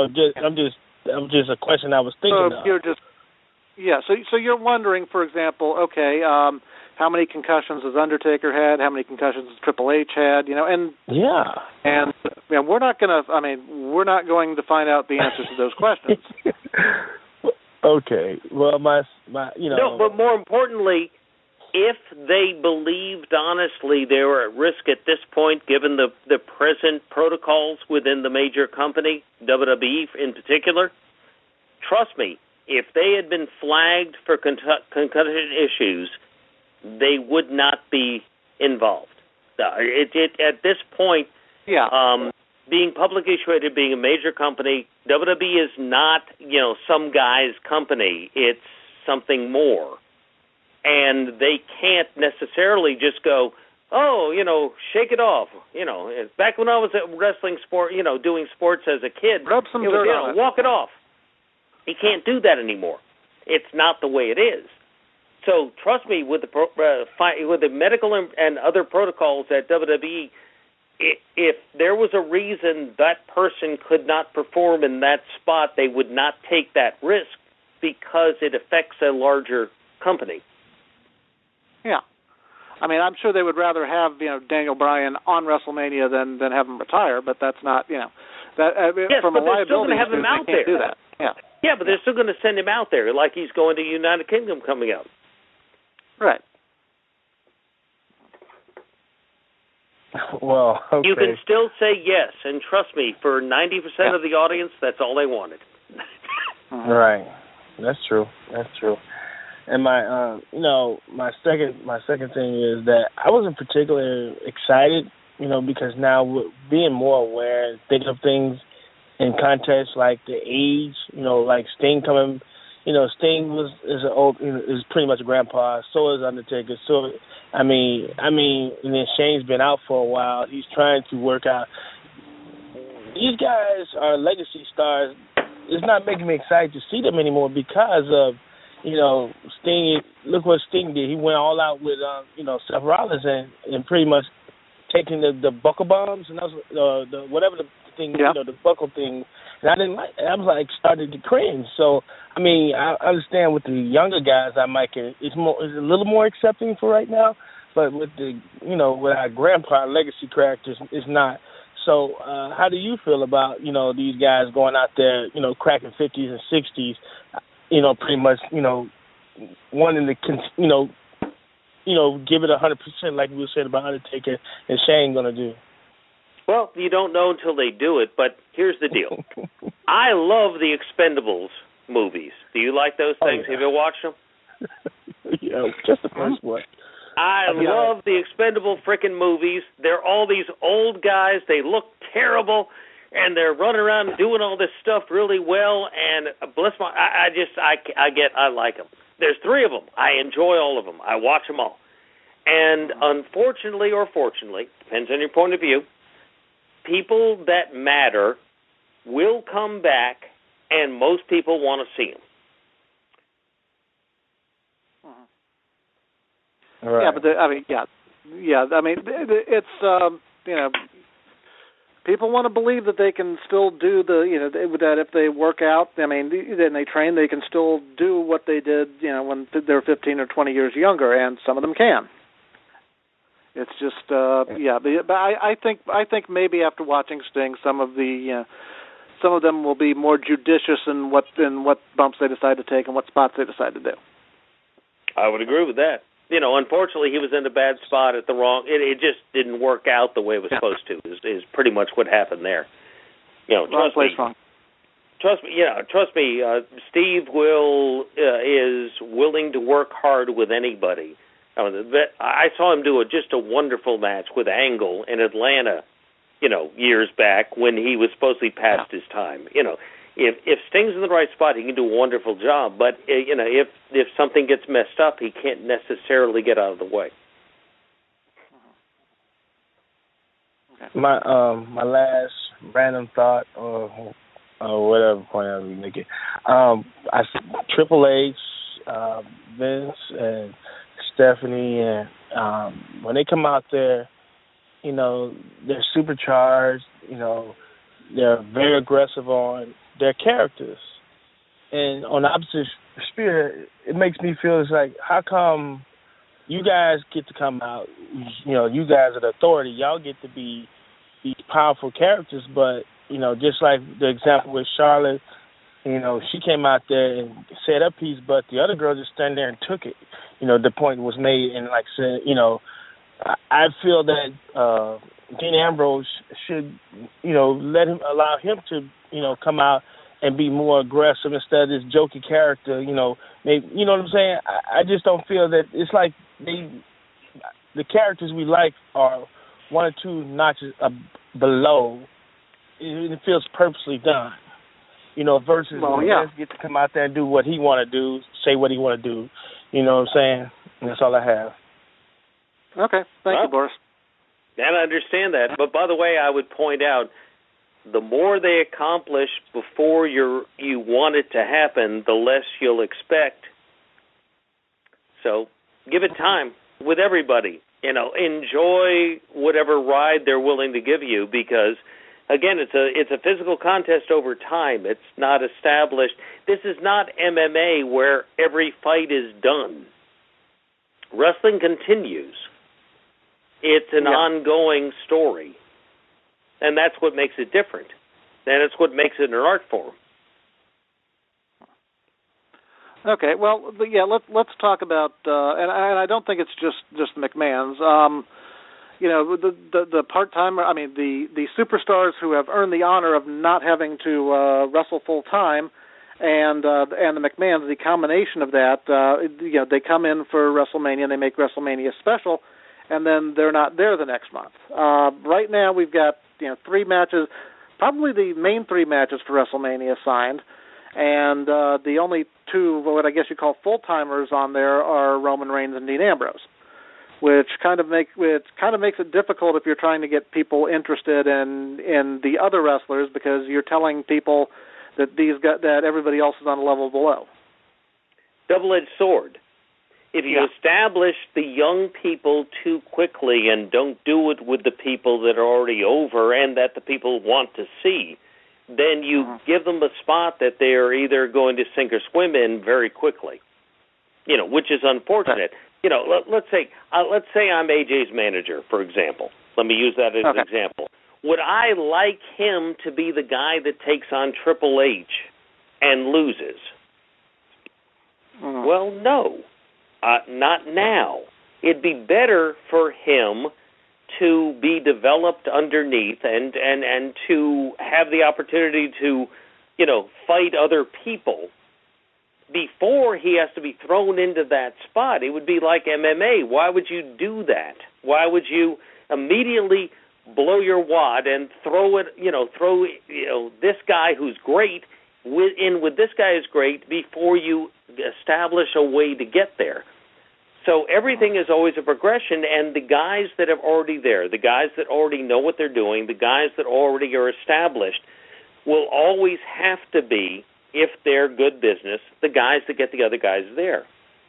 a question I was thinking of. So you're wondering, for example, how many concussions has Undertaker had? How many concussions has Triple H had? And we're not going to find out the answers to those questions. Okay. Well, No, but more importantly, if they believed honestly they were at risk at this point, given the present protocols within the major company, WWE in particular, trust me, if they had been flagged for concussion issues, they would not be involved. At this point, being publicly traded, being a major company, WWE is not, some guy's company. It's something more. And they can't necessarily just go, shake it off. Back when I was at wrestling sport, doing sports as a kid, rub some dirt on it. Walk it off. You can't do that anymore. It's not the way it is. So trust me, with the medical and other protocols at WWE, if there was a reason that person could not perform in that spot, they would not take that risk because it affects a larger company. Yeah. I mean, I'm sure they would rather have Daniel Bryan on WrestleMania than have him retire, but that's not from a liability have him out they can't there. do that. Yeah, but they're still going to send him out there like he's going to United Kingdom coming up. Right. Well, okay. You can still say yes, and trust me, for 90% of the audience, that's all they wanted. Right. That's true. And my, my second thing is that I wasn't particularly excited, because now being more aware and thinking of things in context like the age, like Sting coming. Sting is pretty much a grandpa. So is Undertaker. So, I mean, and then Shane's been out for a while. He's trying to work out. These guys are legacy stars. It's not making me excited to see them anymore because of, Sting. Look what Sting did. He went all out with, Seth Rollins and pretty much taking the buckle bombs and that was the whatever the thing, the buckle thing. And I didn't like it. I was like starting to cringe. So, I mean, I understand with the younger guys, it's a little more accepting for right now. But with with our grandpa legacy characters, it's not. So, how do you feel about, these guys going out there, cracking 50s and 60s, pretty much, wanting to, give it 100% like we were saying about Undertaker and Shane going to do? Well, you don't know until they do it, but here's the deal. I love the Expendables movies. Do you like those things? Have you watched them? Yeah, just the first one. I love the Expendable frickin' movies. They're all these old guys. They look terrible, and they're running around and doing all this stuff really well, and bless my... I like them. There's 3 of them. I enjoy all of them. I watch them all. And unfortunately or fortunately, depends on your point of view, people that matter will come back, and most people want to see them. Right. Yeah, but it's people want to believe that they can still do that if they work out. I mean, then they train, they can still do what they did, when they're 15 or 20 years younger, and some of them can. It's just, but I think maybe after watching Sting, some of them will be more judicious in what bumps they decide to take and what spots they decide to do. I would agree with that. Unfortunately, he was in a bad spot at the wrong. It just didn't work out the way it was supposed to. Is pretty much what happened there. Trust me. Steve is willing to work hard with anybody. I saw him do just a wonderful match with Angle in Atlanta, years back when he was supposedly past his time. If Sting's in the right spot, he can do a wonderful job. But if something gets messed up, he can't necessarily get out of the way. My last random thought, or whatever point I'm making, I Triple H, Vince, and Stephanie, and when they come out there, they're supercharged. They're very aggressive on their characters, and on the opposite spirit, it makes me feel it's like, how come you guys get to come out? You guys are the authority. Y'all get to be these powerful characters, but just like the example with Charlotte, she came out there and said her piece, but the other girl just stand there and took it. The point was made, and like I said, I feel that Dean Ambrose should, allow him to, come out and be more aggressive instead of this jokey character. Maybe, you know what I'm saying? I just don't feel that it's like the characters we like are one or two notches below. It feels purposely done. Versus Vince get to come out there and do what he want to do, say what he want to do. You know what I'm saying? And that's all I have. Okay. Thank you, Boris. And I understand that. But by the way, I would point out, the more they accomplish before you want it to happen, the less you'll expect. So give it time with everybody. Enjoy whatever ride they're willing to give you, because, again, it's a physical contest over time. It's not established. This is not MMA where every fight is done. Wrestling continues. It's an ongoing story. And that's what makes it different. And it's what makes it an art form. Okay, well, let's talk about, and I don't think it's just McMahon's. The part-timer, the superstars who have earned the honor of not having to wrestle full-time, and the McMahons, the combination of that, they come in for WrestleMania and they make WrestleMania special, and then they're not there the next month. Right now we've got 3 matches, probably the main 3 matches for WrestleMania signed, and the only 2, what I guess you call full-timers on there are Roman Reigns and Dean Ambrose, which kind of makes it difficult if you're trying to get people interested in the other wrestlers, because you're telling people that that everybody else is on a level below. Double-edged sword. If you establish the young people too quickly and don't do it with the people that are already over and that the people want to see, then you give them a spot that they're either going to sink or swim in very quickly, which is unfortunate. Let's say I'm AJ's manager, for example. Let me use that as an example. Would I like him to be the guy that takes on Triple H and loses? Well, no. Not now. It'd be better for him to be developed underneath and to have the opportunity to, fight other people before he has to be thrown into that spot. It would be like MMA. Why would you do that? Why would you immediately blow your wad and throw this guy who's great with this guy who's great before you establish a way to get there? So everything is always a progression, and the guys that are already there, the guys that already know what they're doing, the guys that already are established, will always have to be, if they're good business, the guys that get the other guys there.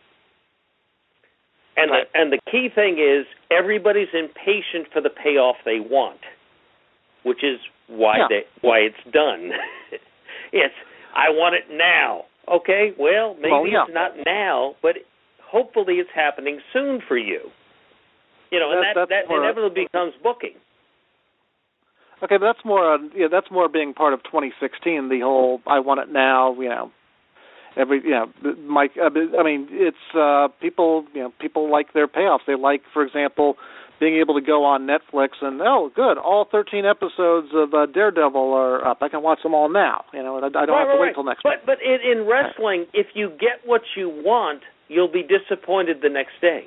And the key thing is everybody's impatient for the payoff they want, which is why it's done. It's, I want it now. Okay, well, maybe it's not now, but hopefully it's happening soon for you. And that inevitably becomes booking. Okay, but that's more being part of 2016. The whole "I want it now," Mike. I mean, it's people. People like their payoffs. They like, for example, being able to go on Netflix and good, all 13 episodes of Daredevil are up. I can watch them all now. And I don't have to wait till next week. But in wrestling, if you get what you want, you'll be disappointed the next day.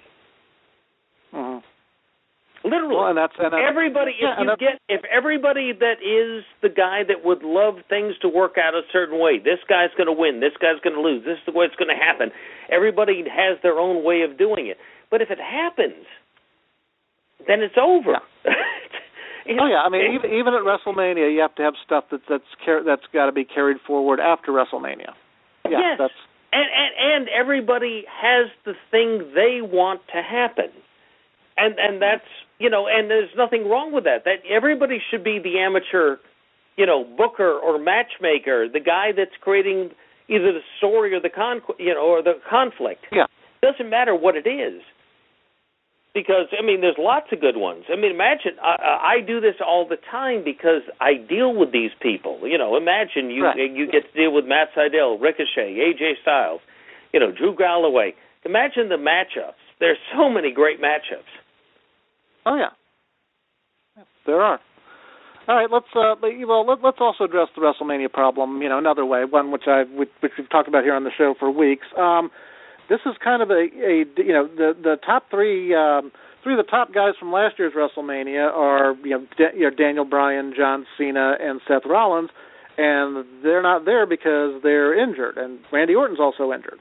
Mm-hmm. Literally, well, and everybody. If everybody that is the guy that would love things to work out a certain way, this guy's going to win, this guy's going to lose, this is the way it's going to happen. Everybody has their own way of doing it. But if it happens, then it's over. Yeah. I mean, even at WrestleMania, you have to have stuff that's got to be carried forward after WrestleMania. Yeah, yes, and everybody has the thing they want to happen. And that's, and there's nothing wrong with that. That everybody should be the amateur, booker or matchmaker, the guy that's creating either the story or the or the conflict. Yeah. Doesn't matter what it is. Because, there's lots of good ones. Imagine, I do this all the time because I deal with these people. Imagine you get to deal with Matt Sydal, Ricochet, AJ Styles, Drew Galloway. Imagine the matchups. There's so many great matchups. Oh yeah, there are. All right, let's also address the WrestleMania problem. Another way, one which we've talked about here on the show for weeks. This is kind of the top three of the top guys from last year's WrestleMania are Daniel Bryan, John Cena, and Seth Rollins, and they're not there because they're injured, and Randy Orton's also injured.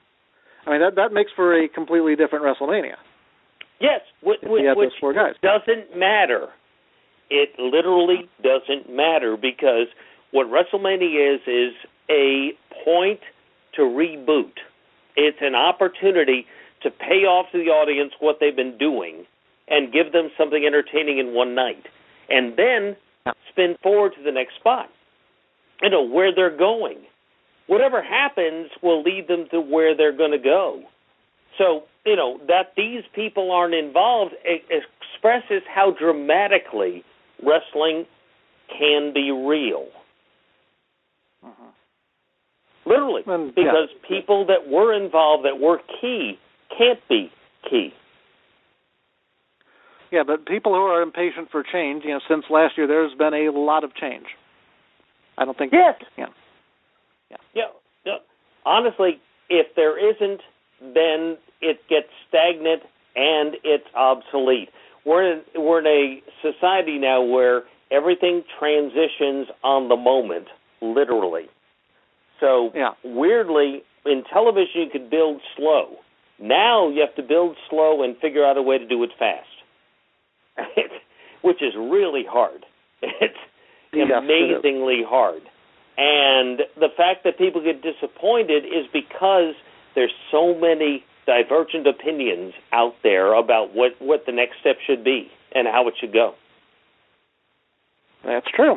That makes for a completely different WrestleMania. Yes, which doesn't matter. It literally doesn't matter because what WrestleMania is a point to reboot. It's an opportunity to pay off to the audience what they've been doing and give them something entertaining in one night. And then spin forward to the next spot, where they're going. Whatever happens will lead them to where they're going to go. So, that these people aren't involved expresses how dramatically wrestling can be real. Literally, because people that were involved, that were key, can't be key. Yeah, but people who are impatient for change, since last year, there's been a lot of change. I don't think... Yes. Yeah. Honestly, if there isn't, then it gets stagnant and it's obsolete. We're in a society now where everything transitions on the moment, literally. So, weirdly, in television you could build slow. Now you have to build slow and figure out a way to do it fast, which is really hard. It's amazingly hard. And the fact that people get disappointed is because there's so many divergent opinions out there about what the next step should be and how it should go. That's true.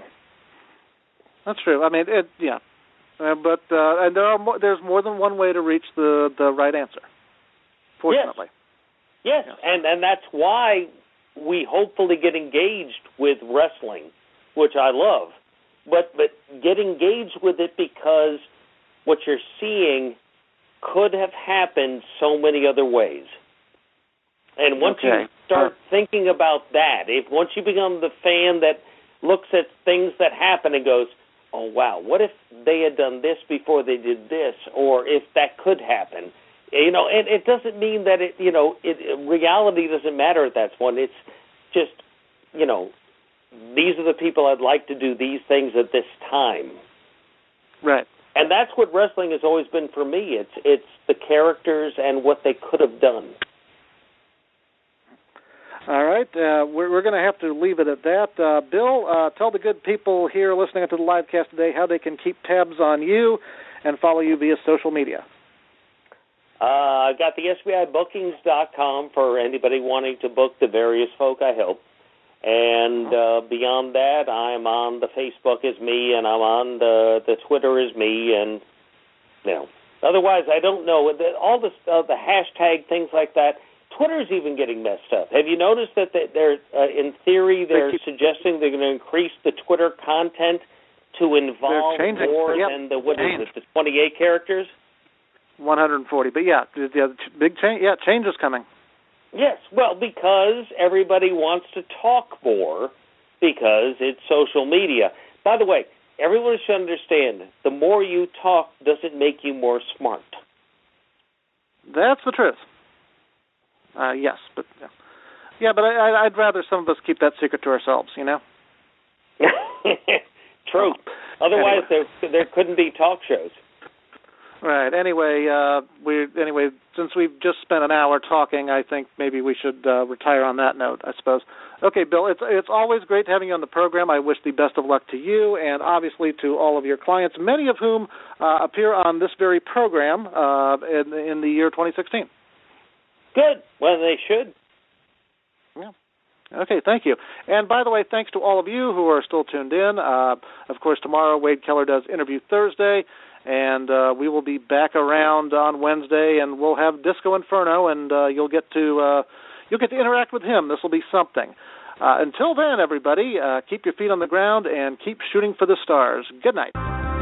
But and there's more than one way to reach the right answer, fortunately. Yes. And that's why we hopefully get engaged with wrestling, which I love. But get engaged with it because what you're seeing could have happened so many other ways. And once you start thinking about that, once you become the fan that looks at things that happen and goes, oh, wow, what if they had done this before they did this, or if that could happen? And it doesn't mean that reality doesn't matter at that point. It's just, these are the people I'd like to do these things at this time. Right. And that's what wrestling has always been for me. It's the characters and what they could have done. All right. We're going to have to leave it at that. Bill, tell the good people here listening to the live cast today how they can keep tabs on you and follow you via social media. I've got the SBIBookings.com for anybody wanting to book the various folk I help. And beyond that, I'm on the Facebook as me, and I'm on the Twitter as me, and otherwise I don't know. All the hashtag things like that. Twitter's even getting messed up. Have you noticed that they're in theory they're suggesting they're going to increase the Twitter content to involve more than the 28 characters? 140. But yeah, the big change. Yeah, change is coming. Yes, well, because everybody wants to talk more because it's social media. By the way, everyone should understand, the more you talk doesn't make you more smart. That's the truth. Yes, but yeah, but I'd rather some of us keep that secret to ourselves, you know? True. Otherwise, there couldn't be talk shows. Right. Anyway, since we've just spent an hour talking, I think maybe we should retire on that note, I suppose. Okay, Bill, it's always great having you on the program. I wish the best of luck to you and obviously to all of your clients, many of whom appear on this very program in the year 2016. Good. Well, they should. Yeah. Okay, thank you. And by the way, thanks to all of you who are still tuned in. Of course, tomorrow Wade Keller does Interview Thursday, and we will be back around on Wednesday, and we'll have Disco Inferno, and you'll get to interact with him. This will be something. Until then, everybody, keep your feet on the ground and keep shooting for the stars. Good night.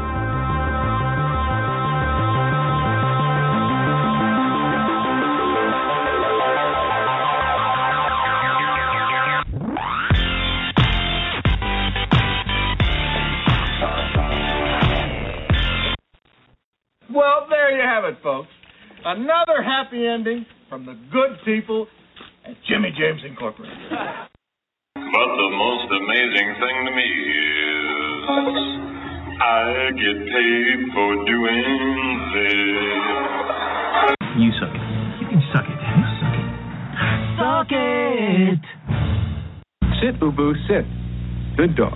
Well, there you have it, folks. Another happy ending from the good people at Jimmy James Incorporated. But the most amazing thing to me is I get paid for doing this. You suck it. You can suck it. Suck it. Suck it. Sit, Ubu, sit. Good dog.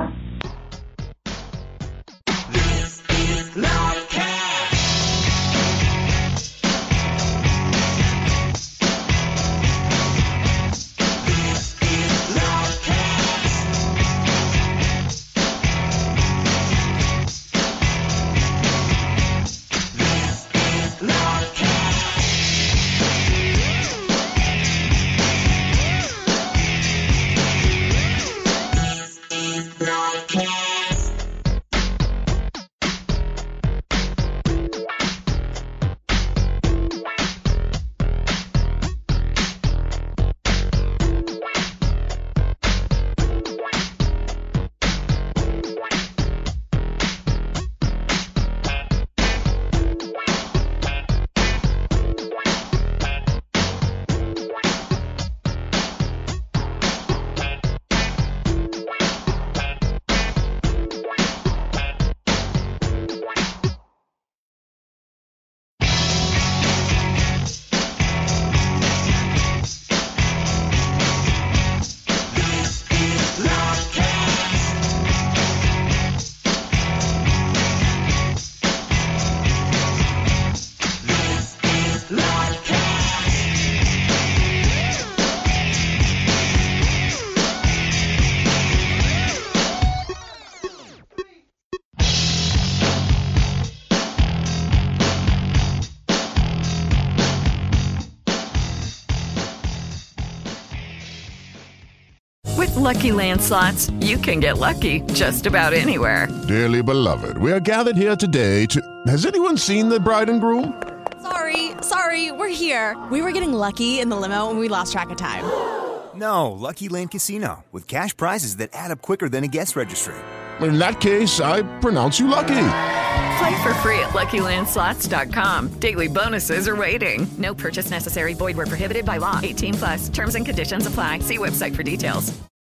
Lucky Land Slots, you can get lucky just about anywhere. Dearly beloved, we are gathered here today to... Has anyone seen the bride and groom? Sorry, we're here. We were getting lucky in the limo and we lost track of time. No, Lucky Land Casino, with cash prizes that add up quicker than a guest registry. In that case, I pronounce you lucky. Play for free at LuckyLandSlots.com. Daily bonuses are waiting. No purchase necessary. Void where prohibited by law. 18+. Terms and conditions apply. See website for details.